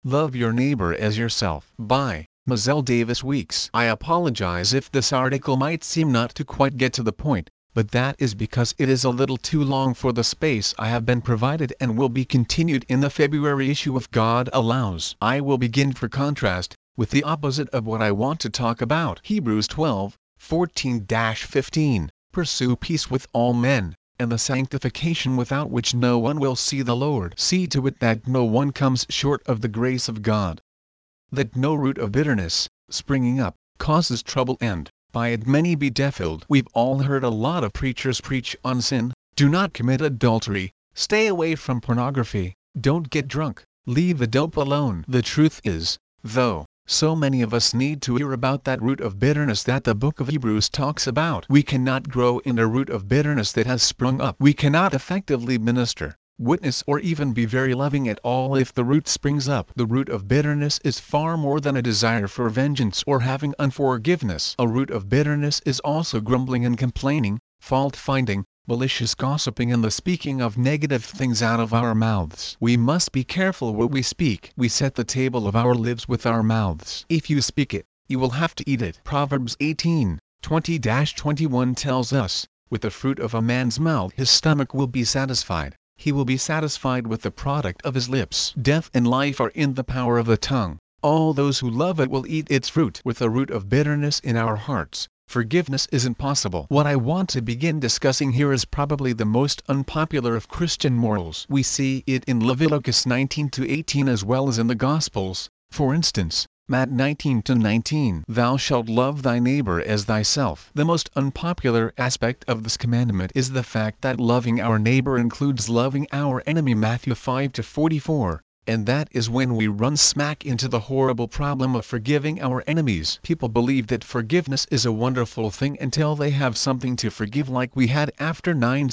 Love Your Neighbor as Yourself by Mazelle Davis Weeks. I apologize if this article might seem not to quite get to the point, but that is because it is a little too long for the space I have been provided and will be continued in the February issue if God allows. I will begin, for contrast, with the opposite of what I want to talk about. Hebrews 12:14-15. Pursue peace with all men, and the sanctification without which no one will see the Lord. See to it that no one comes short of the grace of God, that no root of bitterness, springing up, causes trouble and, by it many be defiled. We've all heard a lot of preachers preach on sin: do not commit adultery, stay away from pornography, don't get drunk, leave the dope alone. The truth is, though, so many of us need to hear about that root of bitterness that the book of Hebrews talks about. We cannot grow in a root of bitterness that has sprung up. We cannot effectively minister, witness, or even be very loving at all if the root springs up. The root of bitterness is far more than a desire for vengeance or having unforgiveness. A root of bitterness is also grumbling and complaining, fault-finding, malicious gossiping, and the speaking of negative things out of our mouths. We must be careful what we speak. We set the table of our lives with our mouths. If you speak it, you will have to eat it. Proverbs 18:20-21 tells us, with the fruit of a man's mouth his stomach will be satisfied. He will be satisfied with the product of his lips. Death and life are in the power of the tongue. All those who love it will eat its fruit. With a root of bitterness in our hearts, forgiveness is impossible. What I want to begin discussing here is probably the most unpopular of Christian morals. We see it in Leviticus 19-18 as well as in the Gospels. For instance, Matt 19-19. Thou shalt love thy neighbor as thyself. The most unpopular aspect of this commandment is the fact that loving our neighbor includes loving our enemy. Matthew 5-44. And that is when we run smack into the horrible problem of forgiving our enemies. People believe that forgiveness is a wonderful thing until they have something to forgive, like we had after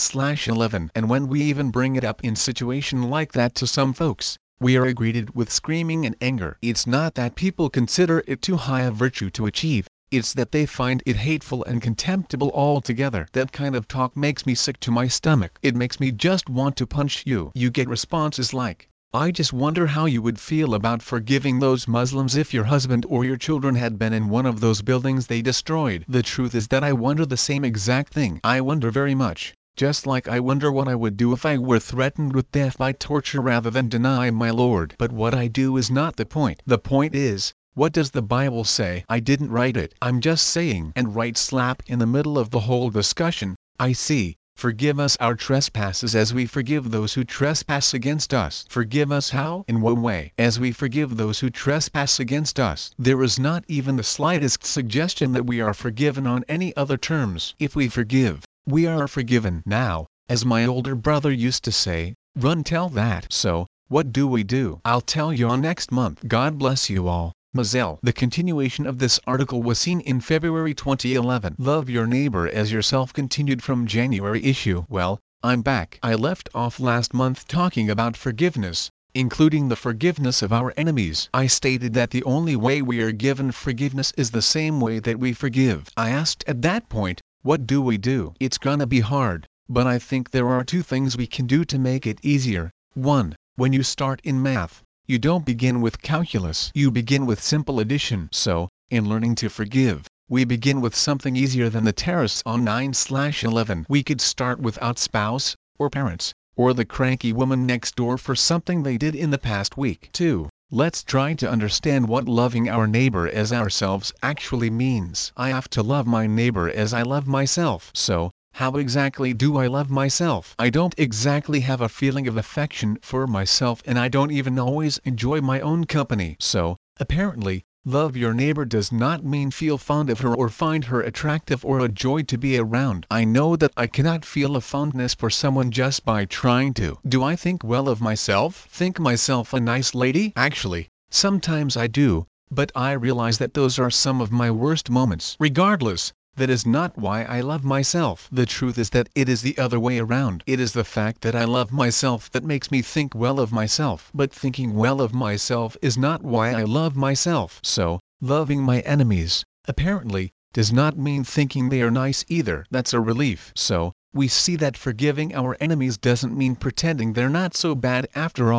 9/11. And when we even bring it up in situation like that to some folks, we are greeted with screaming and anger. It's not that people consider it too high a virtue to achieve, it's that they find it hateful and contemptible altogether. That kind of talk makes me sick to my stomach. It makes me just want to punch you. You get responses like, I just wonder how you would feel about forgiving those Muslims if your husband or your children had been in one of those buildings they destroyed. The truth is that I wonder the same exact thing. I wonder very much, just like I wonder what I would do if I were threatened with death by torture rather than deny my Lord. But what I do is not the point. The point is, what does the Bible say? I didn't write it. I'm just saying. And right slap in the middle of the whole discussion, I see, forgive us our trespasses as we forgive those who trespass against us. Forgive us how? In what way? As we forgive those who trespass against us. There is not even the slightest suggestion that we are forgiven on any other terms. If we forgive, we are forgiven. Now, as my older brother used to say, run tell that. So, what do we do? I'll tell you all next month. God bless you all. Mazelle. The continuation of this article was seen in February 2011. Love Your Neighbor as Yourself continued from January issue. Well, I'm back. I left off last month talking about forgiveness, including the forgiveness of our enemies. I stated that the only way we are given forgiveness is the same way that we forgive. I asked at that point, what do we do? It's gonna be hard, but I think there are two things we can do to make it easier. 1. When you start in math, you don't begin with calculus. You begin with simple addition. So, in learning to forgive, we begin with something easier than the terrorists on 9/11. We could start without spouse, or parents, or the cranky woman next door for something they did in the past week. 2. Let's try to understand what loving our neighbor as ourselves actually means. I have to love my neighbor as I love myself. So, how exactly do I love myself? I don't exactly have a feeling of affection for myself, and I don't even always enjoy my own company. So, apparently, love your neighbor does not mean feel fond of her or find her attractive or a joy to be around. I know that I cannot feel a fondness for someone just by trying to. Do I think well of myself? Think myself a nice lady? Actually, sometimes I do, but I realize that those are some of my worst moments. Regardless, that is not why I love myself. The truth is that it is the other way around. It is the fact that I love myself that makes me think well of myself. But thinking well of myself is not why I love myself. So, loving my enemies, apparently, does not mean thinking they are nice either. That's a relief. So, we see that forgiving our enemies doesn't mean pretending they're not so bad after all.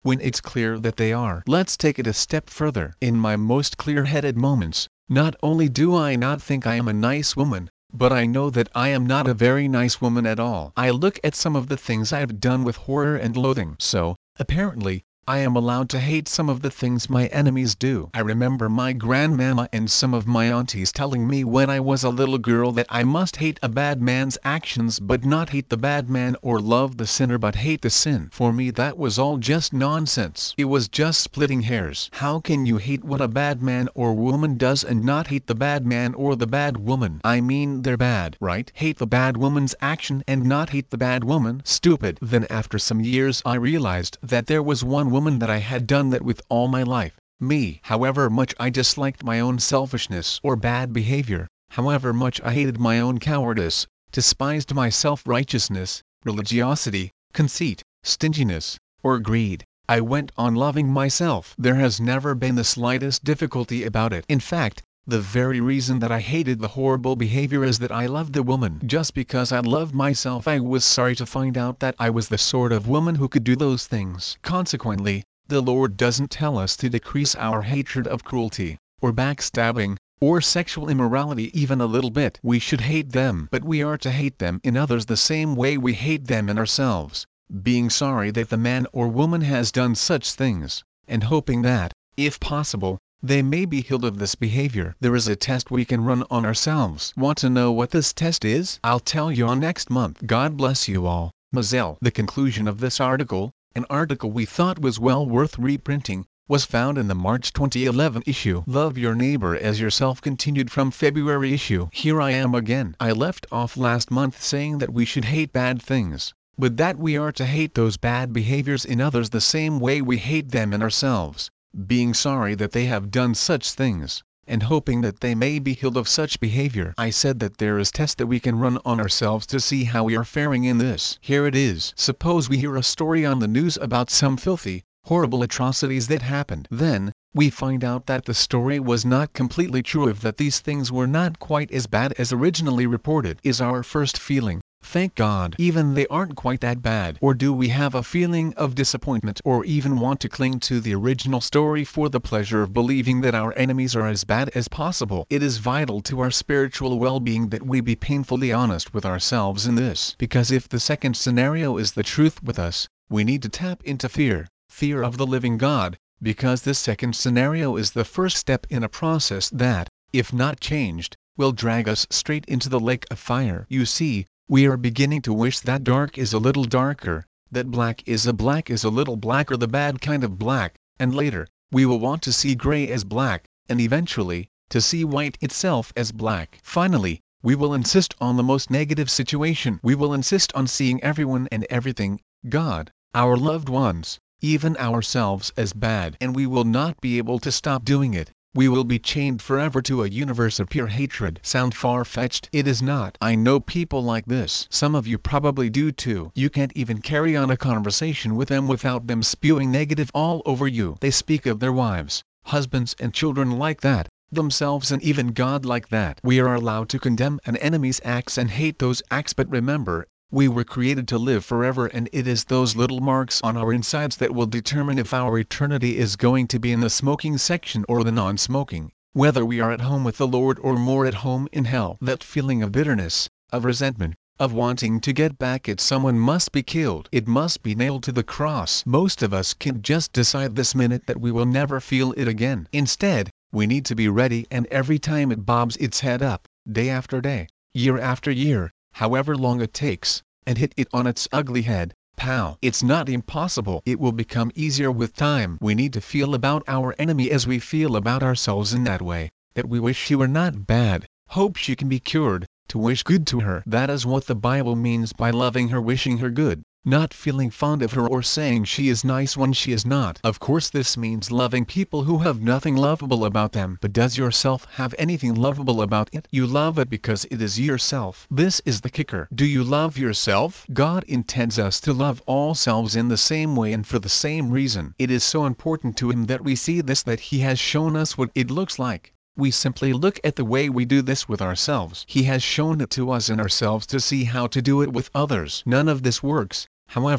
when it's clear that they are. Let's take it a step further. In my most clear-headed moments, not only do I not think I am a nice woman, but I know that I am not a very nice woman at all. I look at some of the things I have done with horror and loathing. So, apparently, I am allowed to hate some of the things my enemies do. I remember my grandmama and some of my aunties telling me when I was a little girl that I must hate a bad man's actions but not hate the bad man, or love the sinner but hate the sin. For me that was all just nonsense. It was just splitting hairs. How can you hate what a bad man or woman does and not hate the bad man or the bad woman? I mean, they're bad, right? Hate the bad woman's action and not hate the bad woman? Stupid. Then after some years I realized that there was one woman that I had done that with all my life, me. However much I disliked my own selfishness or bad behavior, however much I hated my own cowardice, despised my self-righteousness, religiosity, conceit, stinginess, or greed, I went on loving myself. There has never been the slightest difficulty about it. In fact, the very reason that I hated the horrible behavior is that I loved the woman. Just because I loved myself, I was sorry to find out that I was the sort of woman who could do those things. Consequently, the Lord doesn't tell us to decrease our hatred of cruelty, or backstabbing, or sexual immorality even a little bit. We should hate them, but we are to hate them in others the same way we hate them in ourselves, being sorry that the man or woman has done such things, and hoping that, if possible, they may be healed of this behavior. There is a test we can run on ourselves. Want to know what this test is? I'll tell you on next month. God bless you all. Mazel. The conclusion of this article, an article we thought was well worth reprinting, was found in the March 2011 issue. Love Your Neighbor as Yourself continued from February issue. Here I am again. I left off last month saying that we should hate bad things, but that we are to hate those bad behaviors in others the same way we hate them in ourselves, being sorry that they have done such things, and hoping that they may be healed of such behavior. I said that there is a test that we can run on ourselves to see how we are faring in this. Here it is. Suppose we hear a story on the news about some filthy, horrible atrocities that happened. Then, we find out that the story was not completely true, if that these things were not quite as bad as originally reported. Is our first feeling, thank God, even they aren't quite that bad? Or do we have a feeling of disappointment, or even want to cling to the original story for the pleasure of believing that our enemies are as bad as possible? It is vital to our spiritual well-being that we be painfully honest with ourselves in this, because if the second scenario is the truth with us, we need to tap into fear of the living God, because this second scenario is the first step in a process that, if not changed, will drag us straight into the lake of fire. You see, we are beginning to wish that dark is a little darker, that black is a little blacker, the bad kind of black, and later, we will want to see gray as black, and eventually, to see white itself as black. Finally, we will insist on the most negative situation. We will insist on seeing everyone and everything, God, our loved ones, even ourselves, as bad. And we will not be able to stop doing it. We will be chained forever to a universe of pure hatred. Sound far-fetched? It is not. I know people like this. Some of you probably do too. You can't even carry on a conversation with them without them spewing negative all over you. They speak of their wives, husbands and children like that, themselves and even God like that. We are allowed to condemn an enemy's acts and hate those acts, but remember, we were created to live forever, and it is those little marks on our insides that will determine if our eternity is going to be in the smoking section or the non-smoking, whether we are at home with the Lord or more at home in hell. That feeling of bitterness, of resentment, of wanting to get back at someone must be killed. It must be nailed to the cross. Most of us can just decide this minute that we will never feel it again. Instead, we need to be ready, and every time it bobs its head up, day after day, year after year, however long it takes, and hit it on its ugly head, pow. It's not impossible. It will become easier with time. We need to feel about our enemy as we feel about ourselves, in that way, that we wish she were not bad, hope she can be cured, to wish good to her. That is what the Bible means by loving her, wishing her good, not feeling fond of her or saying she is nice when she is not. Of course this means loving people who have nothing lovable about them. But does yourself have anything lovable about it? You love it because it is yourself. This is the kicker. Do you love yourself? God intends us to love all selves in the same way and for the same reason. It is so important to Him that we see this, that He has shown us what it looks like. We simply look at the way we do this with ourselves. He has shown it to us in ourselves to see how to do it with others. None of this works, however,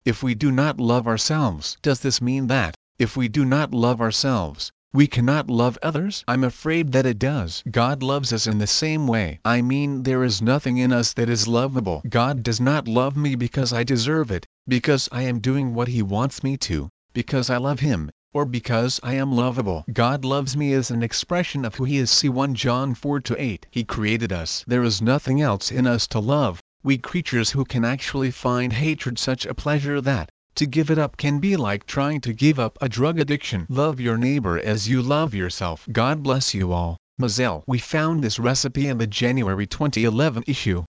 if we do not love ourselves? Does this mean that, if we do not love ourselves, we cannot love others? I'm afraid that it does. God loves us in the same way. I mean, there is nothing in us that is lovable. God does not love me because I deserve it, because I am doing what He wants me to, because I love Him, or because I am lovable. God loves me as an expression of who He is. See 1 John 4-8. He created us. There is nothing else in us to love. We creatures who can actually find hatred such a pleasure that, to give it up can be like trying to give up a drug addiction. Love your neighbor as you love yourself. God bless you all. Mazel. We found this recipe in the January 2011 issue.